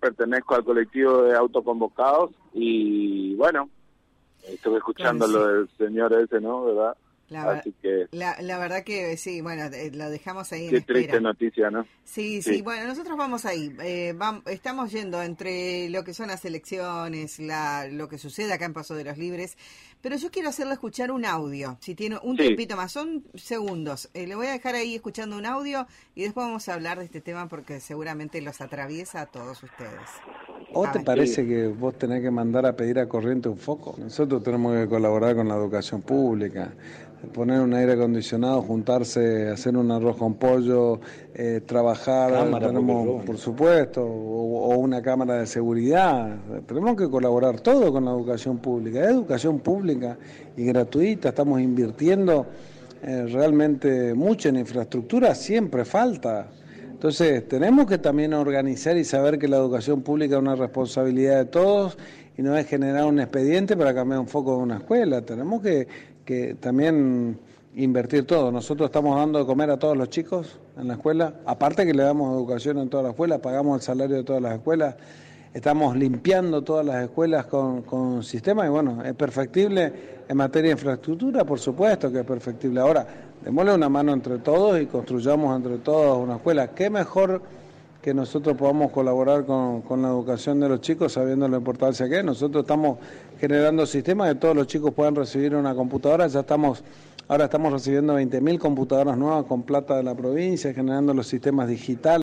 pertenezco al colectivo de autoconvocados y bueno, estuve escuchando lo del señor ese, ¿no? ¿Verdad? Así que la verdad que sí, bueno, lo dejamos ahí en qué espera. triste noticia, ¿no? Sí, bueno, nosotros vamos ahí, estamos yendo entre lo que son las elecciones, lo que sucede acá en Paso de los Libres, pero yo quiero hacerle escuchar un audio, si tiene un tiempito más, son segundos, le voy a dejar ahí escuchando un audio y después vamos a hablar de este tema porque seguramente los atraviesa a todos ustedes. ¿O te parece que vos tenés que mandar a pedir a Corriente un foco? Nosotros tenemos que colaborar con la educación pública, poner un aire acondicionado, juntarse, hacer un arroz con pollo, trabajar, tenemos, por supuesto, o una cámara de seguridad. Tenemos que colaborar todo con la educación pública. Es educación pública y gratuita, estamos invirtiendo realmente mucho en infraestructura, siempre falta. Entonces, tenemos que también organizar y saber que la educación pública es una responsabilidad de todos y no es generar un expediente para cambiar un foco de una escuela. Tenemos que también invertir todo. Nosotros estamos dando de comer a todos los chicos en la escuela, aparte que le damos educación en todas las escuelas, pagamos el salario de todas las escuelas, estamos limpiando todas las escuelas con sistemas y bueno, es perfectible en materia de infraestructura, por supuesto que es perfectible. Ahora, démosle una mano entre todos y construyamos entre todos una escuela. ¿Qué mejor que nosotros podamos colaborar con la educación de los chicos sabiendo la importancia que es? Nosotros estamos generando sistemas de que todos los chicos puedan recibir una computadora. Ahora estamos recibiendo 20.000 computadoras nuevas con plata de la provincia, generando los sistemas digitales.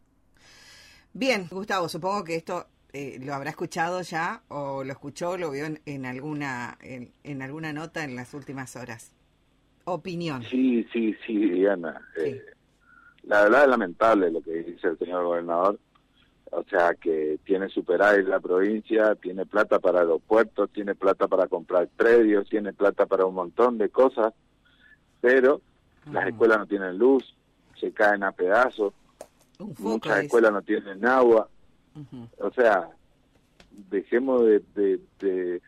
Bien, Gustavo, supongo que esto lo habrá escuchado ya o lo escuchó, lo vio en alguna nota en las últimas horas. Opinión. Sí, Diana. Sí. La verdad es lamentable lo que dice el señor gobernador. O sea, que tiene superávit la provincia, tiene plata para aeropuertos, tiene plata para comprar predios, tiene plata para un montón de cosas, pero las escuelas no tienen luz, se caen a pedazos, muchas escuelas no tienen agua. O sea, dejemos de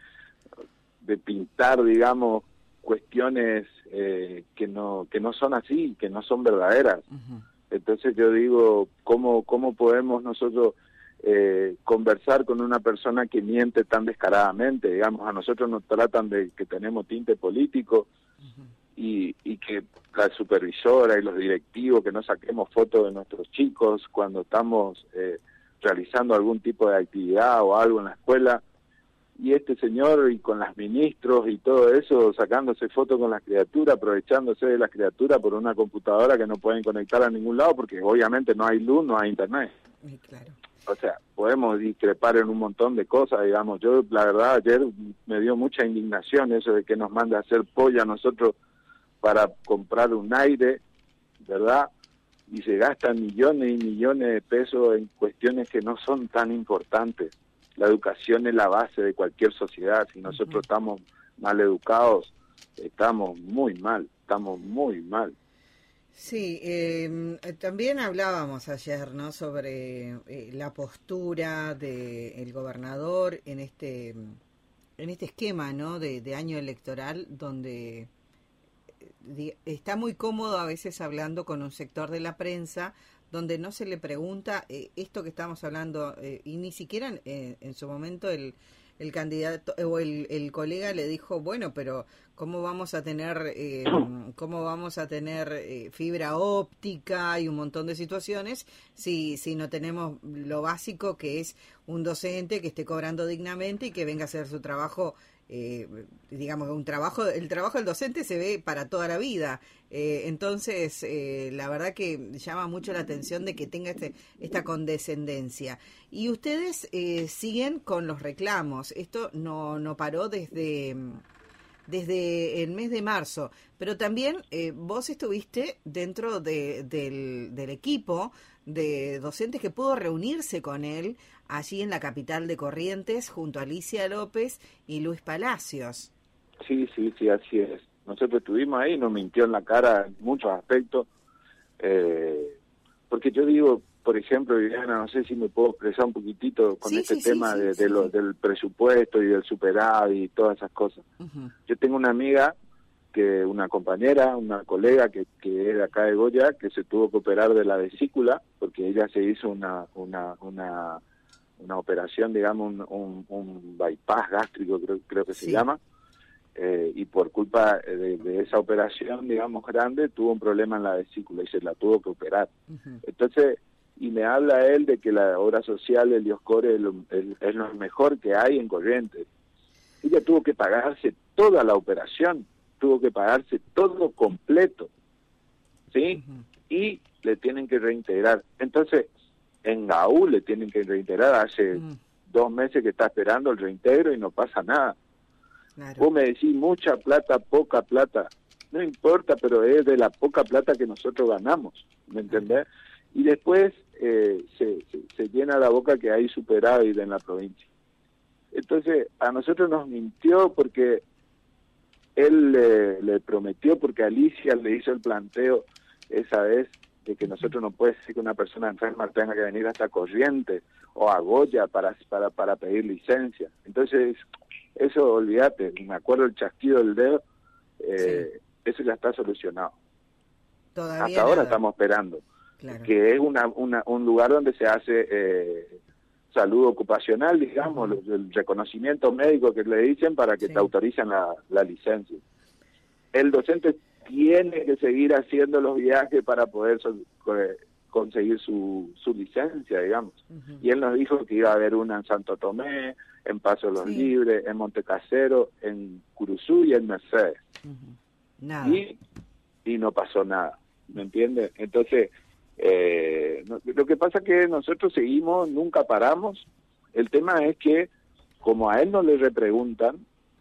pintar, digamos, cuestiones que no son así, que no son verdaderas. Entonces yo digo, ¿cómo podemos nosotros conversar con una persona que miente tan descaradamente? Digamos, a nosotros nos tratan de que tenemos tinte político y que la supervisora y los directivos, que no saquemos fotos de nuestros chicos cuando estamos realizando algún tipo de actividad o algo en la escuela. Y este señor y con las ministros y todo eso, sacándose fotos con las criaturas, aprovechándose de las criaturas por una computadora que no pueden conectar a ningún lado porque obviamente no hay luz, no hay internet. Claro. O sea, podemos discrepar en un montón de cosas, digamos. Yo, la verdad, ayer me dio mucha indignación eso de que nos mande a hacer polla a nosotros para comprar un aire, ¿verdad? Y se gastan millones y millones de pesos en cuestiones que no son tan importantes. La educación es la base de cualquier sociedad. Si nosotros estamos mal educados, estamos muy mal. Sí, también hablábamos ayer, ¿no?, sobre la postura del gobernador en este esquema, ¿no?, de año electoral, donde está muy cómodo a veces hablando con un sector de la prensa donde no se le pregunta esto que estamos hablando, y ni siquiera en su momento el candidato o el colega le dijo, bueno, pero ¿cómo vamos a tener fibra óptica y un montón de situaciones si no tenemos lo básico, que es un docente que esté cobrando dignamente y que venga a hacer su trabajo? Digamos, el trabajo del docente se ve para toda la vida. Entonces, la verdad que llama mucho la atención de que tenga esta condescendencia. Y ustedes siguen con los reclamos. Esto no paró desde el mes de marzo, pero también vos estuviste dentro del equipo de docentes que pudo reunirse con él allí en la capital de Corrientes junto a Alicia López y Luis Palacios. Sí, así es. Nosotros estuvimos ahí, nos mintió en la cara en muchos aspectos, porque yo digo, por ejemplo, Viviana, no sé si me puedo expresar un poquitito con tema del presupuesto y del superávit y todas esas cosas. Yo tengo una amiga, una compañera, una colega que es de acá de Goya, que se tuvo que operar de la vesícula porque ella se hizo una una operación, digamos, un bypass gástrico, creo que se llama, y por culpa de esa operación, digamos, grande, tuvo un problema en la vesícula y se la tuvo que operar. Entonces, y me habla él de que la obra social, el Dioscore, es lo mejor que hay en Corrientes. Ella tuvo que pagarse toda la operación, tuvo que pagarse todo completo, ¿sí? Y le tienen que reintegrar. Entonces, en GAU le tienen que reintegrar, hace 2 meses que está esperando el reintegro y no pasa nada. Claro. Vos me decís mucha plata, poca plata, no importa, pero es de la poca plata que nosotros ganamos, ¿me entendés? Y después se llena la boca que hay superávit en la provincia. Entonces, a nosotros nos mintió porque él le prometió, porque Alicia le hizo el planteo esa vez, de que nosotros no puede ser que una persona enferma tenga que venir hasta Corrientes o a Goya para pedir licencia. Entonces, eso, olvídate, me acuerdo el chasquido del dedo, eso ya está solucionado. Todavía hasta ahora estamos esperando, claro, que es un lugar donde se hace salud ocupacional, digamos, el reconocimiento médico que le dicen para que te autoricen la licencia. El docente tiene que seguir haciendo los viajes para poder conseguir su licencia, digamos. Y él nos dijo que iba a haber una en Santo Tomé, en Paso de los Libres, en Montecasero, en Curuzú y en Mercedes. Nada. Y no pasó nada, ¿me entiendes? Entonces, lo que pasa es que nosotros seguimos, nunca paramos. El tema es que, como a él no le repreguntan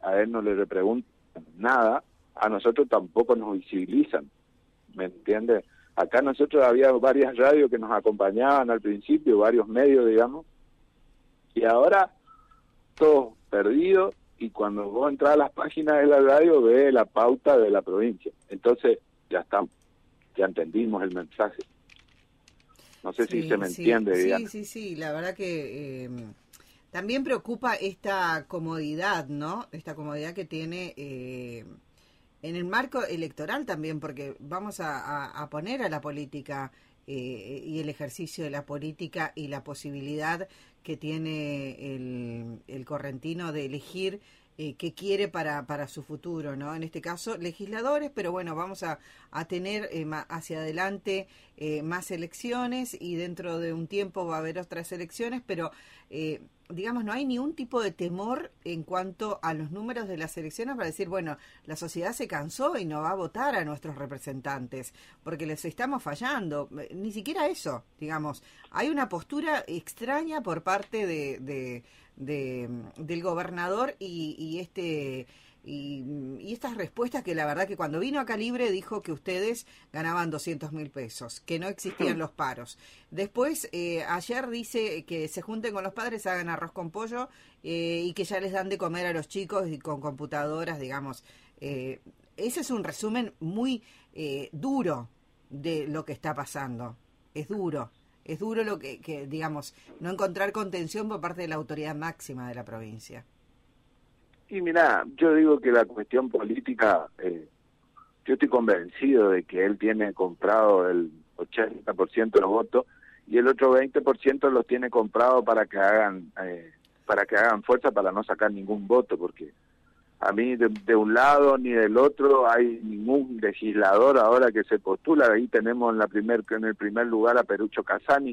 nada, a nosotros tampoco nos visibilizan, ¿me entiendes? Acá nosotros había varias radios que nos acompañaban al principio, varios medios, digamos, y ahora todo perdido, y cuando vos entras a las páginas de la radio ves la pauta de la provincia. Entonces, ya estamos, ya entendimos el mensaje. No sé si se me entiende, Diana. Sí, la verdad que también preocupa esta comodidad, ¿no? Esta comodidad que tiene en el marco electoral también, porque vamos a poner a la política y el ejercicio de la política y la posibilidad que tiene el correntino de elegir qué quiere para su futuro, ¿no? En este caso, legisladores, pero bueno, vamos a tener hacia adelante más elecciones, y dentro de un tiempo va a haber otras elecciones, pero digamos, no hay ningún tipo de temor en cuanto a los números de las elecciones para decir, bueno, la sociedad se cansó y no va a votar a nuestros representantes porque les estamos fallando. Ni siquiera eso, digamos. Hay una postura extraña por parte del gobernador y estas respuestas, que la verdad que cuando vino a Calibre dijo que ustedes ganaban 200.000 pesos, que no existían los paros. Después, ayer dice que se junten con los padres, hagan arroz con pollo y que ya les dan de comer a los chicos y con computadoras, digamos. Ese es un resumen muy duro de lo que está pasando. Es duro lo que digamos, no encontrar contención por parte de la autoridad máxima de la provincia. Y mira, yo digo que la cuestión política, yo estoy convencido de que él tiene comprado el 80% de los votos y el otro 20% los tiene comprado para que hagan fuerza para no sacar ningún voto, porque a mí de un lado ni del otro hay ningún legislador ahora que se postula. Ahí tenemos en el primer lugar a Perucho Casani,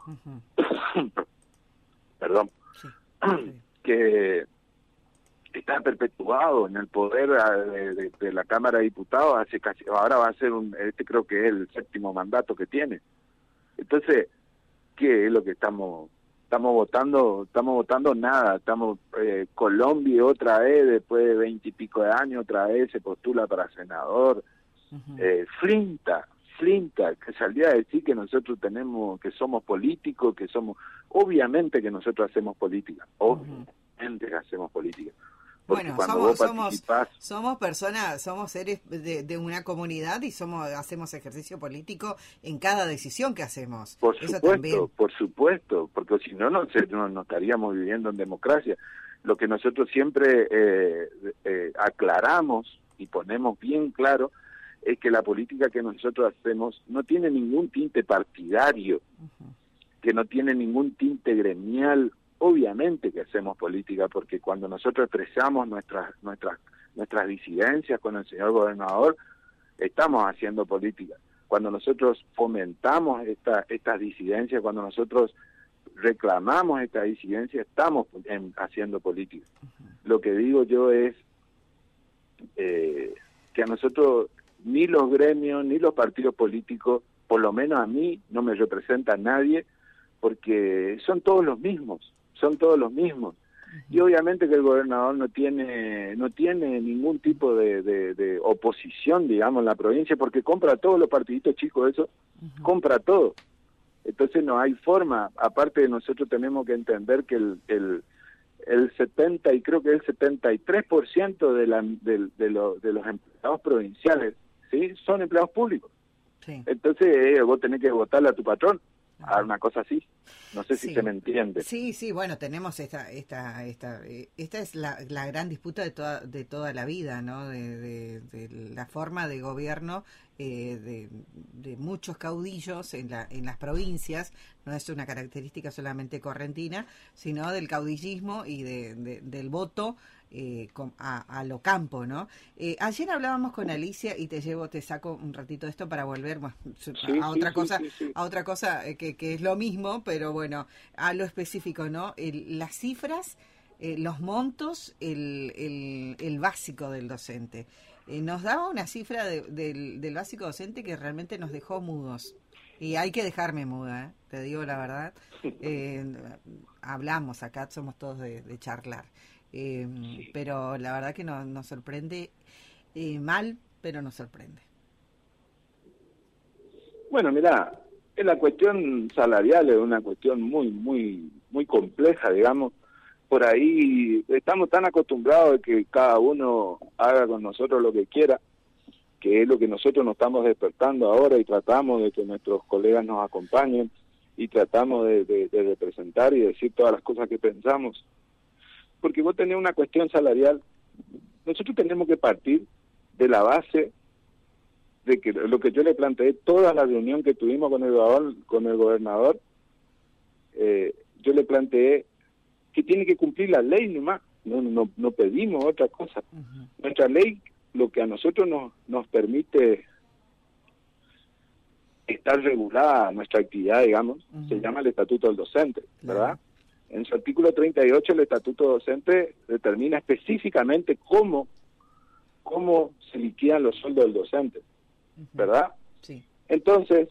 perdón, que está perpetuado en el poder de la Cámara de Diputados ahora va a ser creo que es el 7º mandato que tiene. Entonces, ¿qué es lo que estamos votando? Estamos votando nada. Colombia otra vez, después de 20 y pico de años, otra vez se postula para senador. Flinta, que saldría a decir que nosotros que somos políticos, obviamente que nosotros hacemos política, obviamente que hacemos política. Porque bueno, somos personas, somos seres de una comunidad y hacemos ejercicio político en cada decisión que hacemos. Por supuesto, porque si no, no estaríamos viviendo en democracia. Lo que nosotros siempre aclaramos y ponemos bien claro es que la política que nosotros hacemos no tiene ningún tinte partidario, que no tiene ningún tinte gremial obviamente que hacemos política, porque cuando nosotros expresamos nuestras disidencias con el señor gobernador, estamos haciendo política. Cuando nosotros fomentamos estas disidencias, cuando nosotros reclamamos esta disidencia, estamos haciendo política. Lo que digo yo es que a nosotros ni los gremios ni los partidos políticos, por lo menos a mí, no me representa nadie, porque son todos los mismos. Y obviamente que el gobernador no tiene ningún tipo de oposición, digamos, en la provincia, porque compra todos los partiditos chicos, eso, compra todo. Entonces no hay forma. Aparte, nosotros tenemos que entender que el 70 y creo que el 73% de los empleados provinciales, ¿sí?, son empleados públicos. Sí. Entonces vos tenés que votarle a tu patrón, a una cosa así. No sé si se me entiende. Sí, bueno, tenemos esta es la gran disputa de toda la vida, ¿no? De la forma de gobierno de muchos caudillos en las provincias. No es una característica solamente correntina, sino del caudillismo y del voto a lo campo, ¿no? Ayer hablábamos con Alicia y te saco un ratito de esto para volver a otra cosa que es lo mismo, pero bueno, a lo específico, ¿no? Las cifras, los montos, el básico del docente. Nos daba una cifra del básico docente que realmente nos dejó mudos. Y hay que dejarme muda, te digo la verdad. Hablamos acá, somos todos de charlar. Pero la verdad que nos sorprende mal, pero nos sorprende. Bueno, mirá, la cuestión salarial es una cuestión muy compleja, digamos. Por ahí estamos tan acostumbrados de que cada uno haga con nosotros lo que quiera, que es lo que nosotros nos estamos despertando ahora, y tratamos de que nuestros colegas nos acompañen y tratamos de representar y decir todas las cosas que pensamos. Porque vos tenés una cuestión salarial, nosotros tenemos que partir de la base de que lo que yo le planteé, toda la reunión que tuvimos con el gobernador, yo le planteé que tiene que cumplir la ley nomás, no pedimos otra cosa. Nuestra ley, lo que a nosotros nos permite estar regulada nuestra actividad, digamos, se llama el Estatuto del Docente, ¿verdad? En su artículo 38 el Estatuto Docente determina específicamente cómo se liquidan los sueldos del docente, ¿verdad? Sí. Entonces,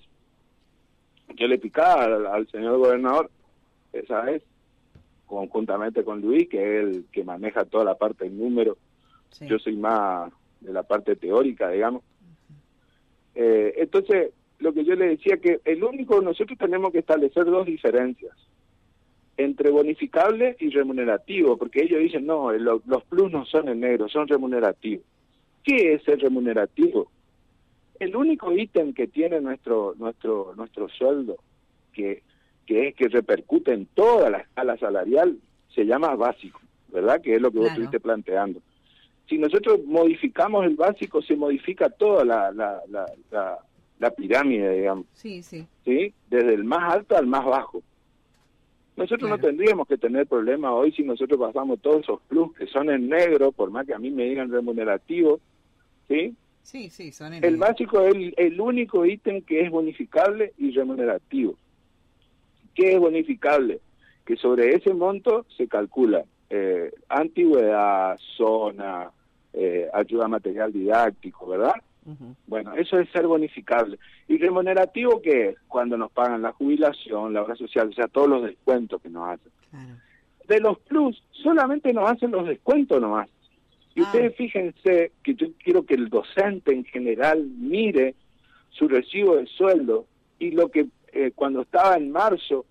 yo le picaba al señor gobernador, esa vez, conjuntamente con Luis, que es el que maneja toda la parte del número. Sí. Yo soy más de la parte teórica, digamos. Entonces, lo que yo le decía, que nosotros tenemos que establecer dos diferencias entre bonificable y remunerativo, porque ellos dicen, no, los plus no son en negro, son remunerativos. ¿Qué es el remunerativo? El único ítem que tiene nuestro sueldo, que repercute en toda la escala salarial, se llama básico, ¿verdad? Que es lo que vos estuviste planteando. Si nosotros modificamos el básico, se modifica toda la pirámide, digamos. Sí. Desde el más alto al más bajo. Nosotros no tendríamos que tener problemas hoy si nosotros pasamos todos esos plus que son en negro, por más que a mí me digan remunerativo, ¿sí? Sí, son en negro. El básico es el único ítem que es bonificable y remunerativo. ¿Qué es bonificable? Que sobre ese monto se calcula antigüedad, zona, ayuda material didáctico, ¿verdad? Bueno, eso es ser bonificable. ¿Y remunerativo qué es? Cuando nos pagan la jubilación, la obra social, o sea, todos los descuentos que nos hacen. Claro. De los plus, solamente nos hacen los descuentos nomás. Y ustedes fíjense que yo quiero que el docente en general mire su recibo de sueldo y lo que cuando estaba en marzo,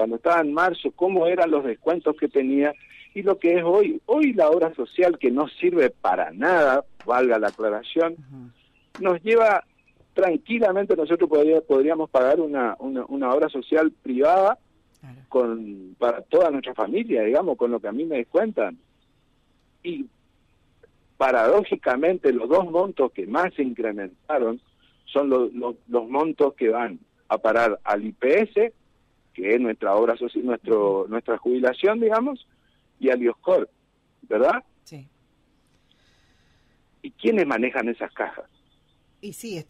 cómo eran los descuentos que tenía y lo que es hoy. Hoy la obra social, que no sirve para nada, valga la aclaración, nos lleva tranquilamente, nosotros podríamos pagar una obra social privada para toda nuestra familia, digamos, con lo que a mí me descuentan. Y paradójicamente los dos montos que más se incrementaron son los montos que van a parar al IPS, que es nuestra obra social, nuestra jubilación, digamos, y al IOSCOR, ¿verdad? Sí. ¿Y quiénes manejan esas cajas? Y sí,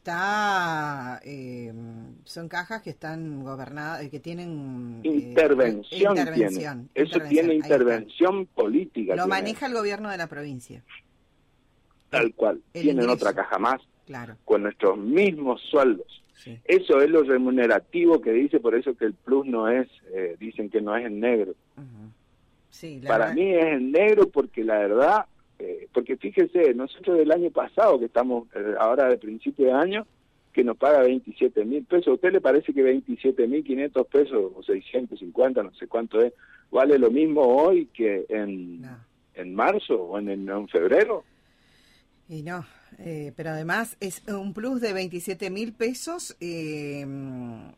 son cajas que están gobernadas, que tienen... Intervención. Eso tiene intervención política. Lo maneja el gobierno de la provincia. Tal cual. Tienen otra caja más, claro, con nuestros mismos sueldos. Sí. Eso es lo remunerativo que dice, por eso que el plus no es, dicen que no es en negro. Uh-huh. Sí, Para mí es en negro porque la verdad... porque fíjese, nosotros del año pasado, que estamos ahora de principio de año, que nos paga 27.000 pesos, ¿a usted le parece que 27.500 pesos o 650, no sé cuánto es, vale lo mismo hoy que en marzo o en febrero? Y no, pero además es un plus de 27.000 pesos en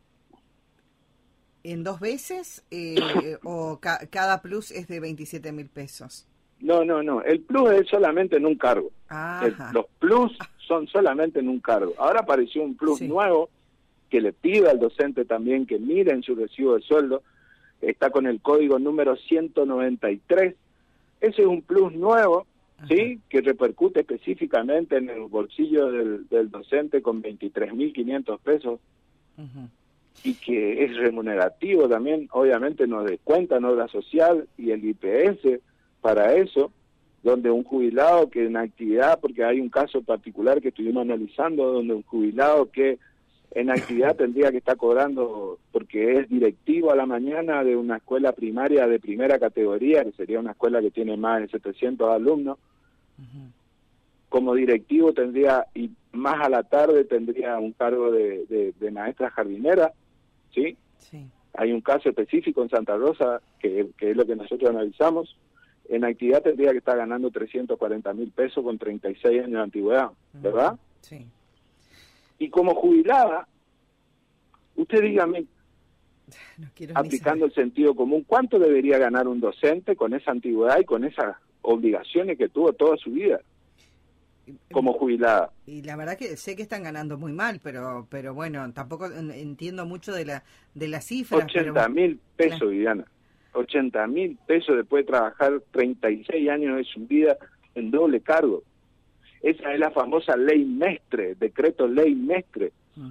2 veces o cada plus es de 27.000 pesos. No, el plus es solamente en un cargo. Los plus son solamente en un cargo. Ahora apareció un plus nuevo que le pide al docente también que mire en su recibo de sueldo. Está con el código número 193. Ese es un plus nuevo, ¿sí? Que repercute específicamente en el bolsillo del docente con 23.500 pesos. Y que es remunerativo también, obviamente nos descuentan obra social y el IPS para eso, donde un jubilado que en actividad, porque hay un caso particular que estuvimos analizando, donde un jubilado que en actividad tendría que estar cobrando, porque es directivo a la mañana de una escuela primaria de primera categoría, que sería una escuela que tiene más de 700 alumnos, como directivo tendría, y más a la tarde tendría un cargo de maestra jardinera, ¿sí? Sí. Hay un caso específico en Santa Rosa, que es lo que nosotros analizamos. En actividad tendría que estar ganando 340.000 pesos con 36 años de antigüedad, ¿verdad? Sí. Y como jubilada, usted dígame, aplicando el sentido común, ¿cuánto debería ganar un docente con esa antigüedad y con esas obligaciones que tuvo toda su vida como jubilada? Y la verdad que sé que están ganando muy mal, pero bueno, tampoco entiendo mucho de las cifras. 80.000 pesos, Viviana. 80.000 pesos después de trabajar 36 años de su vida en doble cargo. Esa es la famosa ley Mestre, decreto ley Mestre.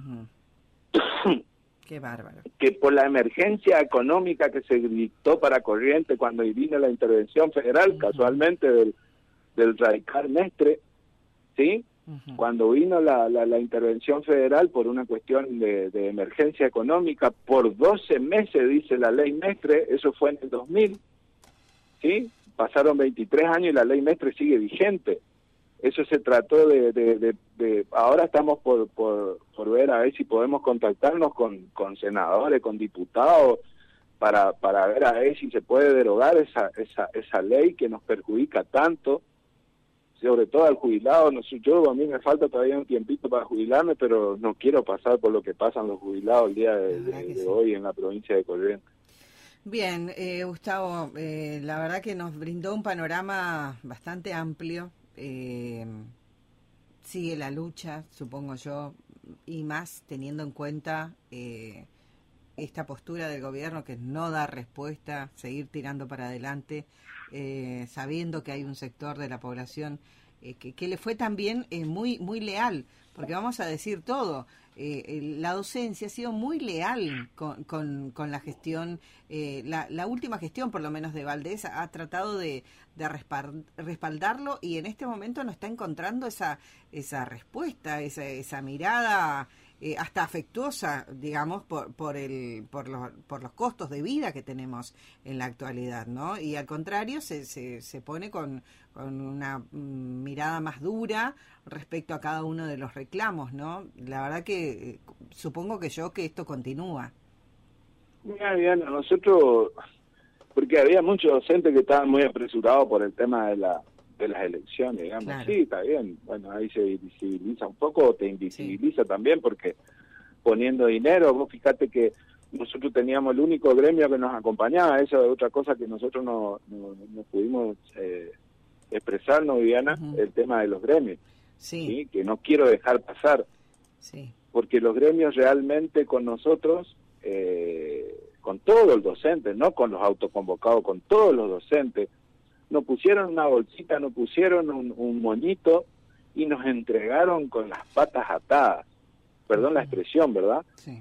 Qué bárbaro. Que por la emergencia económica que se dictó para Corrientes cuando vino la intervención federal, casualmente del radical Mestre, ¿sí? Cuando vino la intervención federal por una cuestión de emergencia económica, por 12 meses, dice la ley Mestre, eso fue en el 2000, ¿sí? Pasaron 23 años y la ley Mestre sigue vigente. Eso se trató de ahora estamos por ver a ver si podemos contactarnos con senadores, con diputados, para ver a ver si se puede derogar esa ley que nos perjudica tanto, sobre todo al jubilado. A mí me falta todavía un tiempito para jubilarme, pero no quiero pasar por lo que pasan los jubilados el día de hoy en la provincia de Corrientes. Bien, Gustavo, la verdad que nos brindó un panorama bastante amplio. Sigue la lucha, supongo yo, y más teniendo en cuenta esta postura del gobierno que no da respuesta, seguir tirando para adelante, sabiendo que hay un sector de la población que le fue también muy leal, porque vamos a decir todo, la docencia ha sido muy leal con la gestión, la última gestión por lo menos de Valdés ha tratado de respaldarlo y en este momento no está encontrando esa respuesta, esa mirada hasta afectuosa, digamos, por los costos de vida que tenemos en la actualidad, ¿no? Y al contrario, se pone con una mirada más dura respecto a cada uno de los reclamos, ¿no? La verdad que supongo que esto continúa. Mira, Diana, nosotros, porque había muchos docentes que estaban muy apresurados por el tema de las elecciones, digamos. Claro. Sí, está bien, bueno, ahí se visibiliza un poco, te invisibiliza también, porque poniendo dinero, vos fíjate que nosotros teníamos el único gremio que nos acompañaba, eso es otra cosa que nosotros no pudimos expresarnos, Viviana, el tema de los gremios, ¿sí? Que no quiero dejar pasar, porque los gremios realmente con nosotros, con todo el docente, no con los autoconvocados, con todos los docentes. Nos pusieron una bolsita, nos pusieron un moñito y nos entregaron con las patas atadas. Perdón la expresión, ¿verdad? Sí.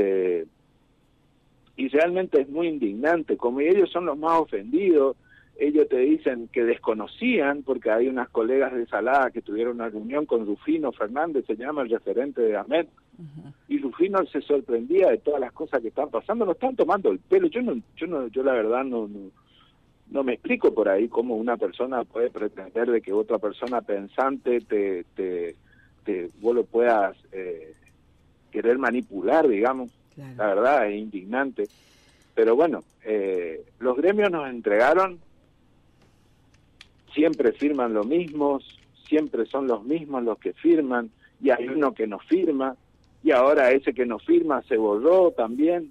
Y realmente es muy indignante, como ellos son los más ofendidos. Ellos te dicen que desconocían, porque hay unas colegas de Salada que tuvieron una reunión con Rufino Fernández, se llama el referente de AMET, y Rufino se sorprendía de todas las cosas que están pasando. Nos están tomando el pelo. Yo la verdad no me explico por ahí cómo una persona puede pretender de que otra persona pensante vos lo puedas querer manipular, digamos. Claro. La verdad es indignante. Pero bueno, los gremios nos entregaron, siempre firman lo mismo, siempre son los mismos los que firman, y hay uno que no firma, y ahora ese que no firma se borró también.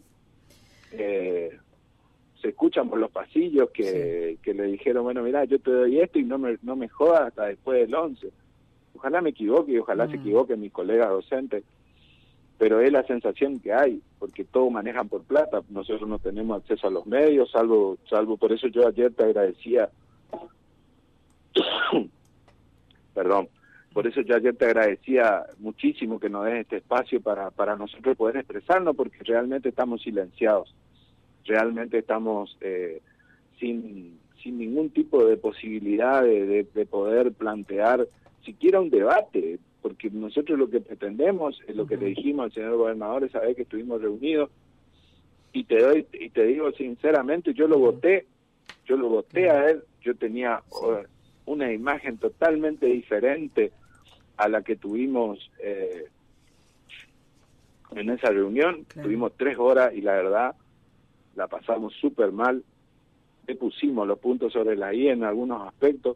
Se escuchan por los pasillos que le dijeron, bueno, mira, yo te doy esto y no me jodas hasta después del 11. Ojalá me equivoque y ojalá se equivoquen mis colegas docentes, pero es la sensación que hay, porque todos manejan por plata. Nosotros no tenemos acceso a los medios, salvo por eso yo ayer te agradecía, perdón, por eso yo ayer te agradecía muchísimo que nos des este espacio para nosotros poder expresarnos, porque realmente estamos silenciados, realmente estamos sin ningún tipo de posibilidad de poder plantear siquiera un debate, porque nosotros lo que pretendemos es lo que le dijimos al señor gobernador esa vez que estuvimos reunidos, y te digo sinceramente, yo lo voté a él. Yo tenía una imagen totalmente diferente a la que tuvimos en esa reunión. Claro. Tuvimos 3 horas y la verdad la pasamos súper mal. Le pusimos los puntos sobre la I en algunos aspectos,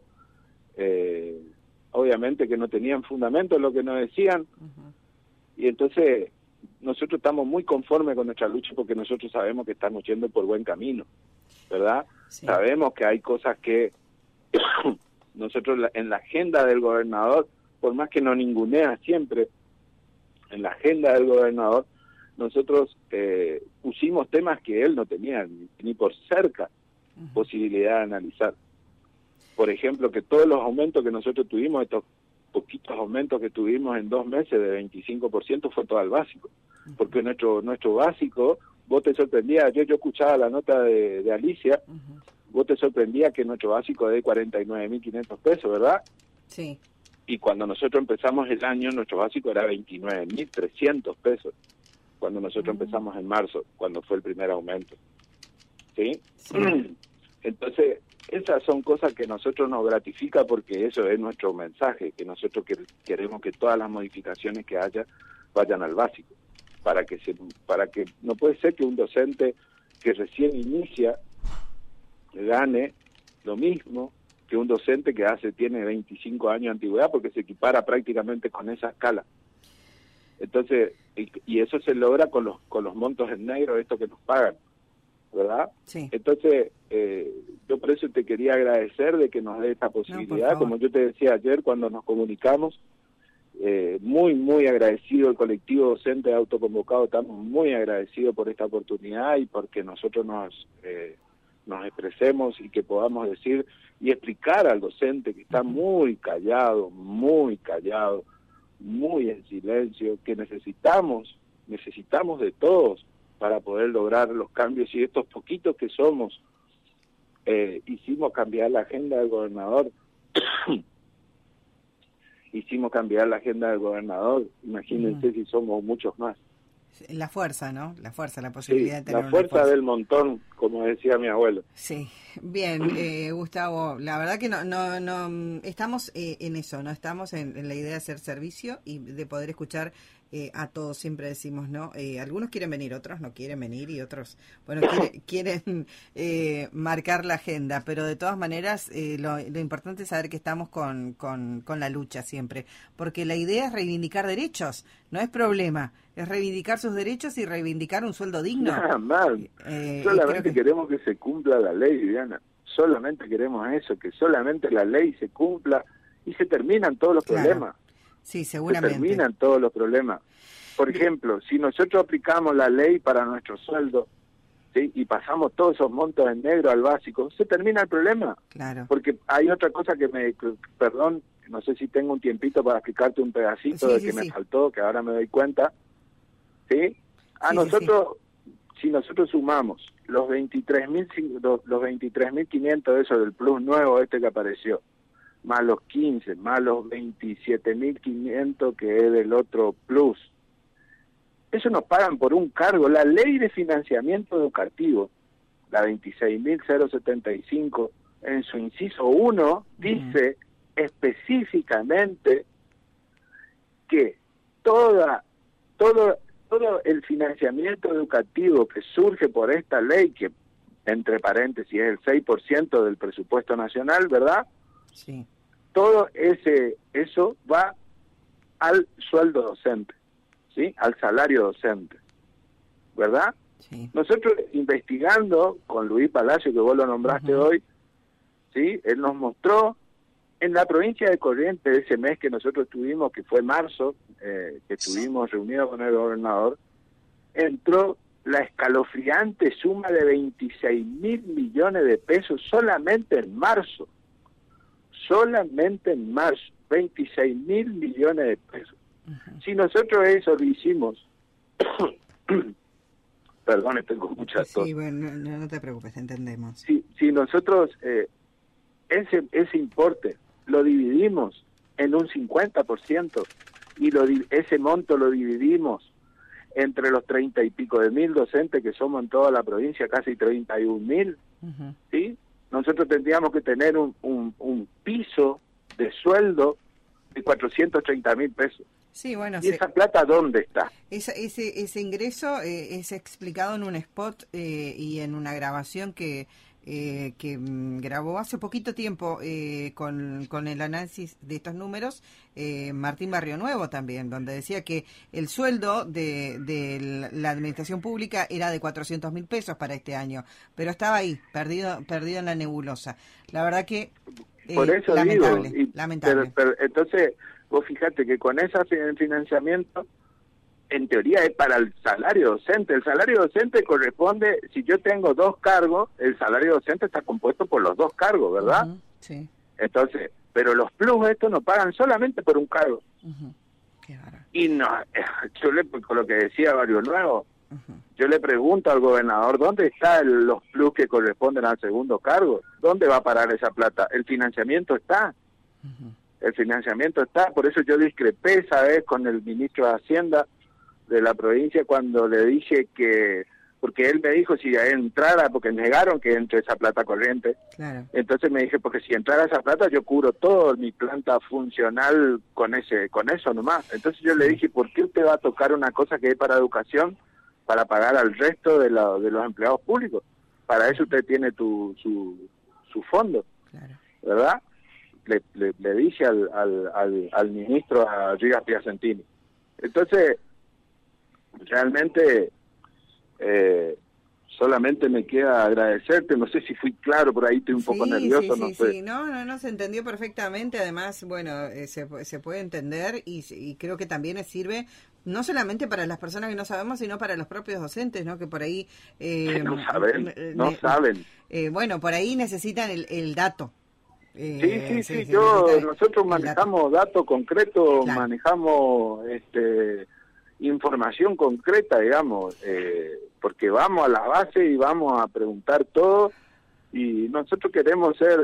obviamente que no tenían fundamento en lo que nos decían, y entonces nosotros estamos muy conformes con nuestra lucha, porque nosotros sabemos que estamos yendo por buen camino, ¿verdad? Sí. Sabemos que hay cosas que nosotros en la agenda del gobernador, por más que nos ningunea siempre, en la agenda del gobernador, nosotros pusimos temas que él no tenía ni por cerca posibilidad de analizar. Por ejemplo, que todos los aumentos que nosotros tuvimos, estos poquitos aumentos que tuvimos en 2 meses de 25%, fue todo al básico. Porque nuestro básico, vos te sorprendía, yo escuchaba la nota de Alicia, vos te sorprendía que nuestro básico es de 49.500 pesos, ¿verdad? Sí. Y cuando nosotros empezamos el año, nuestro básico era 29.300 pesos, cuando nosotros empezamos en marzo, cuando fue el primer aumento. ¿Sí? Entonces, esas son cosas que nosotros nos gratifica, porque eso es nuestro mensaje, que nosotros queremos que todas las modificaciones que haya vayan al básico, para que no puede ser que un docente que recién inicia gane lo mismo que un docente que tiene 25 años de antigüedad, porque se equipara prácticamente con esa escala. Entonces, y eso se logra con los montos en negro, esto que nos pagan, ¿verdad? Sí. Entonces, yo por eso te quería agradecer de que nos dé esta posibilidad. No, como yo te decía ayer cuando nos comunicamos, muy, muy agradecido el colectivo docente autoconvocado, estamos muy agradecidos por esta oportunidad y porque nosotros nos expresemos y que podamos decir y explicar al docente que está muy callado, muy en silencio, que necesitamos de todos para poder lograr los cambios, y estos poquitos que somos, hicimos cambiar la agenda del gobernador. Imagínense si somos muchos más. La fuerza, ¿no? La fuerza, la posibilidad de tener la fuerza del montón, como decía mi abuelo. Sí, bien, Gustavo, la verdad que no estamos en eso, no estamos en la idea de hacer servicio y de poder escuchar a todos. Siempre decimos, ¿no? Algunos quieren venir, otros no quieren venir, y otros, bueno, quieren marcar la agenda, pero de todas maneras lo importante es saber que estamos con la lucha siempre, porque la idea es reivindicar derechos, no es problema, es reivindicar sus derechos y reivindicar un sueldo digno. Nada más, solamente queremos que se cumpla la ley, Diana, solamente queremos eso, que solamente la ley se cumpla y se terminan todos los problemas. Sí, seguramente. Se terminan todos los problemas. Por ejemplo, si nosotros aplicamos la ley para nuestro sueldo, ¿sí? Y pasamos todos esos montos en negro al básico, se termina el problema. Claro. Porque hay otra cosa perdón, no sé si tengo un tiempito para explicarte un pedacito de que me faltó, que ahora me doy cuenta, ¿sí? Si nosotros sumamos los 23.500 eso del plus nuevo que apareció, más los 15, más los 27.500 que es del otro plus, eso nos pagan por un cargo. La ley de financiamiento educativo, la 26.075, en su inciso 1, dice específicamente que todo el financiamiento educativo que surge por esta ley, que entre paréntesis es el 6% del presupuesto nacional, ¿verdad? Sí. Todo eso va al sueldo docente, ¿sí? Al salario docente, ¿verdad? Sí. Nosotros investigando con Luis Palacio, que vos lo nombraste hoy, ¿sí? Él nos mostró en la provincia de Corrientes, ese mes que nosotros estuvimos, que fue marzo, que estuvimos reunidos con el gobernador, entró la escalofriante suma de 26.000 millones de pesos solamente en marzo. Solamente en marzo, 26.000 millones de pesos. Si nosotros eso lo hicimos, perdón, tengo mucha tos. Sí, bueno, no te preocupes, entendemos. Si nosotros ese importe lo dividimos en un 50% y ese monto lo dividimos entre los 30 y pico de mil docentes que somos en toda la provincia, casi 31.000, ¿sí? Nosotros tendríamos que tener un piso de sueldo de 430.000 pesos. Sí, bueno, ¿Y esa plata dónde está? Ese ingreso es explicado en un spot y en una grabación que grabó hace poquito tiempo con el análisis de estos números Martín Barrio Nuevo también, donde decía que el sueldo de la administración pública era de 400.000 pesos para este año, pero estaba ahí, perdido en la nebulosa. La verdad que por eso lamentable, digo, lamentable. Pero entonces, vos fíjate que con ese financiamiento, en teoría es para el salario docente. El salario docente corresponde, si yo tengo 2 cargos, el salario docente está compuesto por los 2 cargos, ¿verdad? Sí. Entonces, pero los plus estos no pagan solamente por un cargo. Qué bárbaro. Y no, con lo que decía Barrio Nuevo, yo le pregunto al gobernador, ¿dónde están los plus que corresponden al segundo cargo? ¿Dónde va a parar esa plata? El financiamiento está. El financiamiento está, por eso yo discrepé esa vez con el ministro de Hacienda de la provincia cuando le dije que, porque él me dijo si entrara, porque negaron que entre esa plata corriente, claro. Entonces me dije, porque si entrara esa plata yo cubro todo mi planta funcional con eso nomás. Entonces yo le dije, ¿por qué usted va a tocar una cosa que es para educación para pagar al resto de los empleados públicos? Para eso usted tiene su fondo, claro. ¿Verdad? Le dije al ministro, a Gigas Piacentini. Entonces, realmente solamente me queda agradecerte. No sé si fui claro, por ahí estoy un poco nervioso. Sí, no, se entendió perfectamente. Además, bueno, se puede entender y creo que también sirve no solamente para las personas que no sabemos, sino para los propios docentes, ¿no? Que por ahí no saben. Bueno, por ahí necesitan el dato. Sí, nosotros manejamos datos concretos, claro. Manejamos información concreta, digamos, porque vamos a la base y vamos a preguntar todo, y nosotros queremos ser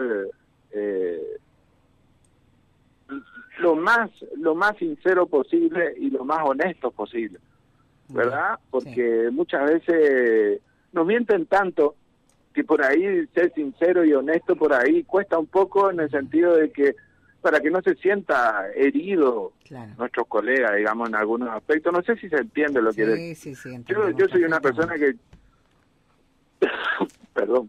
lo más sincero posible y lo más honesto posible, ¿verdad? Porque muchas veces nos mienten tanto que por ahí ser sincero y honesto por ahí cuesta un poco, en el sentido de que para que no se sienta herido nuestros colegas, digamos, en algunos aspectos. No sé si se entiende lo que... Sí, yo soy una persona que... Perdón.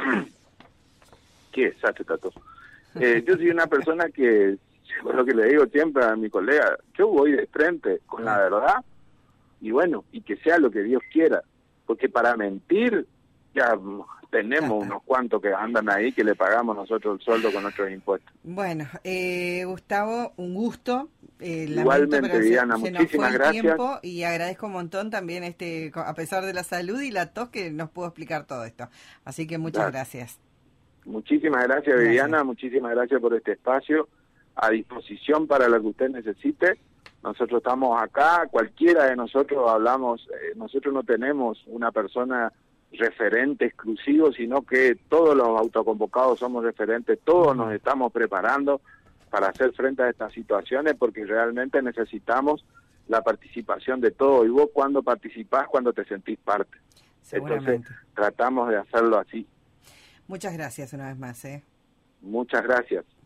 Qué desastre, Tato. Yo soy una persona que, por lo que le digo siempre a mi colega, yo voy de frente con la verdad, y bueno, y que sea lo que Dios quiera, porque para mentir ya tenemos unos cuantos que andan ahí que le pagamos nosotros el sueldo con nuestros impuestos. Bueno, Gustavo, un gusto. Igualmente, Diana, muchísimas gracias. Tiempo y agradezco un montón también, a pesar de la salud y la tos, que nos pudo explicar todo esto. Así que muchas gracias. Muchísimas gracias, Viviana, muchísimas gracias por este espacio, a disposición para lo que usted necesite. Nosotros estamos acá, cualquiera de nosotros hablamos, nosotros no tenemos una persona referente exclusivo, sino que todos los autoconvocados somos referentes, todos nos estamos preparando para hacer frente a estas situaciones, porque realmente necesitamos la participación de todos, y vos cuando participás, cuando te sentís parte. Entonces tratamos de hacerlo así. Muchas gracias una vez más. Muchas gracias.